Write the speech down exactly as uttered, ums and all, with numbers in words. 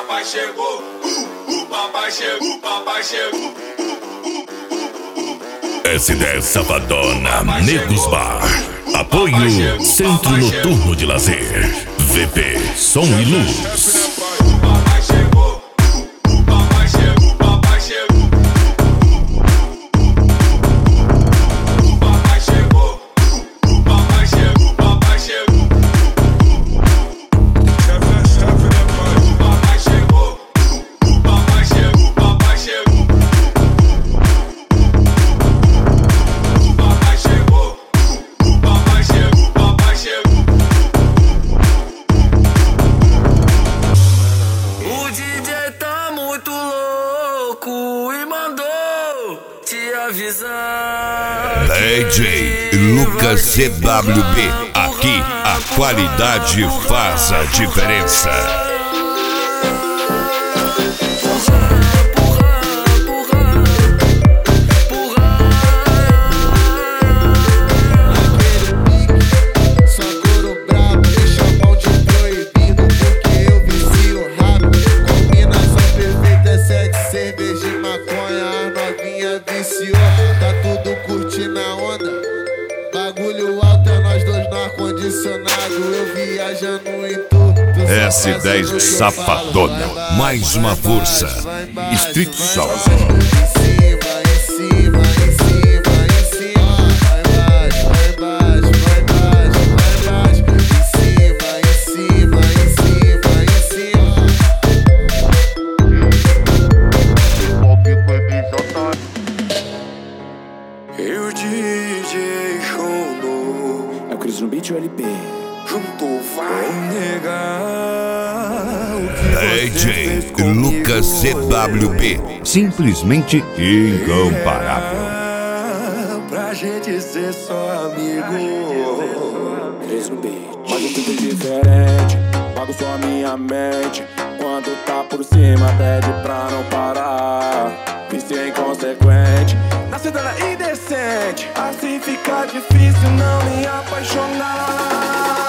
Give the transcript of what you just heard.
papai chegou, uh, o papai chegou, o papai chegou. S dez Safadona, Negros Bar. Apoio Centro Noturno de Lazer. V P, Som e Luz. D J Lucas C W B, aqui a qualidade faz a diferença. Tá tudo curtindo a onda. Bagulho alto é nós dois no ar-condicionado. Eu viajando em tudo. S dez Safadona, mais uma força. Street Soul. E o D J Show é o Cris no beat ou L P? juntou, vai negar o D que J Lucas C W B, simplesmente incomparável. Pra gente ser só amigo. Cris no beat. Faz tudo diferente, pago só a minha mente. Quando tá por cima pede pra não parar. Vício inconsequente, nascida ela indecente. Assim fica difícil não me apaixonar.